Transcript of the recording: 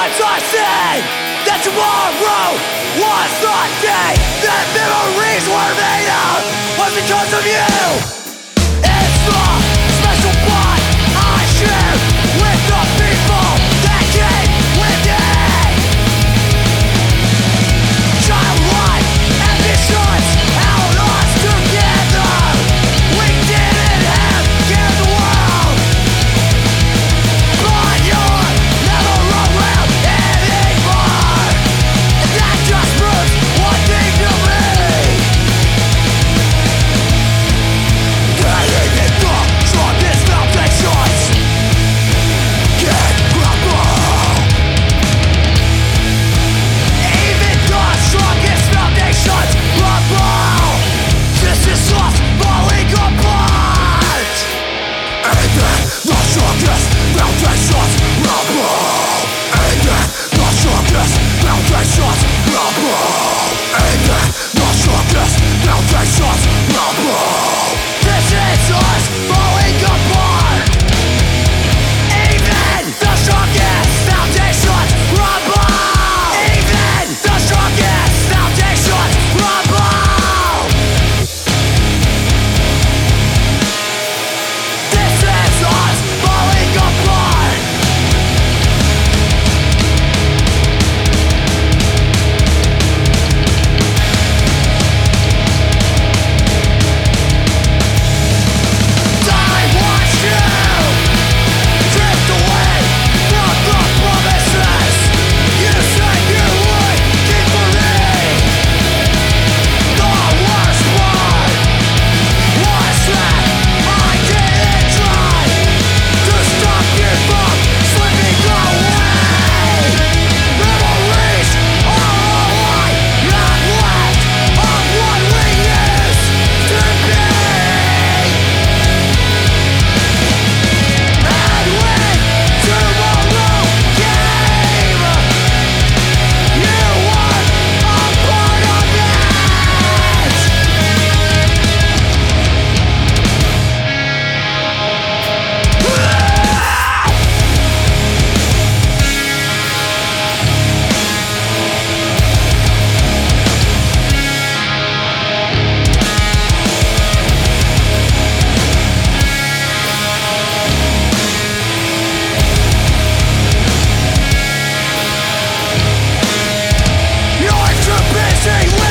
Once I said that tomorrow was the day that memories were made of, was because of you. It's the special bond I share with the people that came with me. Childlike ambitions held us together. We didn't have care in the world, but you're never around anymore, and that just proves one thing to me. Even the strongest foundations can crumble. Even the strongest foundations crumble. This is us falling apart. Even the strongest foundations crumble. Even the strongest foundations crumble. Even the strongest foundations crumble. This is us falling apart. Even the strongest foundations crumble. Even the strongest foundations crumble. This is us falling apart. I watched you drift away from the promises you said you would keep for me. The worst part was that I didn't try to stop you from slipping away. Memories are all I have left of what we used to be. And when tomorrow came, you were a part of it. You're too busy